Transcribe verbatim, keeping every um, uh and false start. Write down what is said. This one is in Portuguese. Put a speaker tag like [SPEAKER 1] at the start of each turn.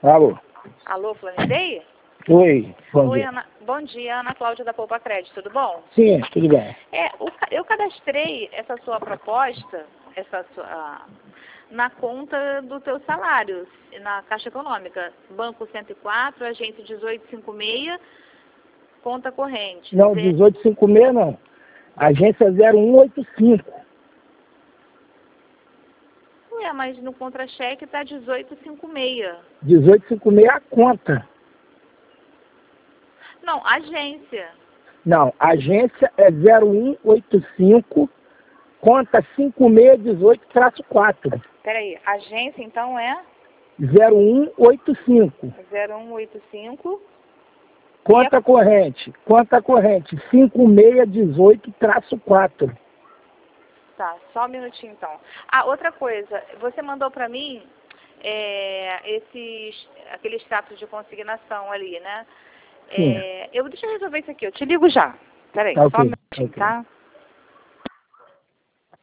[SPEAKER 1] Alô?
[SPEAKER 2] Alô, Flanideia?
[SPEAKER 1] Oi, bom
[SPEAKER 2] Oi,
[SPEAKER 1] dia.
[SPEAKER 2] Ana, bom dia, Ana Cláudia da Poupa Crédito, tudo bom?
[SPEAKER 1] Sim, tudo bem.
[SPEAKER 2] É, o ca- eu cadastrei essa sua proposta, essa sua, na conta do teu salário, na Caixa Econômica, Banco cento e quatro, agente dezoito cinquenta e seis, conta corrente.
[SPEAKER 1] Não,
[SPEAKER 2] Ze-
[SPEAKER 1] dezoito cinquenta e seis não. Agência zero um oito cinco.
[SPEAKER 2] Ué, mas no contra-cheque está dezoito cinquenta e seis.
[SPEAKER 1] dezoito cinquenta e seis é a conta.
[SPEAKER 2] Não, agência.
[SPEAKER 1] Não, agência é zero um oito cinco, conta cinco seis um oito quatro.
[SPEAKER 2] Peraí, agência então é
[SPEAKER 1] zero um oito cinco.
[SPEAKER 2] zero um oito cinco.
[SPEAKER 1] Conta corrente. Conta corrente. cinco seis um oito quatro.
[SPEAKER 2] Tá, só um minutinho então. Ah, outra coisa, você mandou para mim é, esses, aquele extrato de consignação ali, né?
[SPEAKER 1] Sim.
[SPEAKER 2] É, eu, deixa eu resolver isso aqui, eu te ligo já. Peraí,
[SPEAKER 1] Tá
[SPEAKER 2] só um
[SPEAKER 1] ok.
[SPEAKER 2] minutinho,
[SPEAKER 1] Ok.
[SPEAKER 2] tá?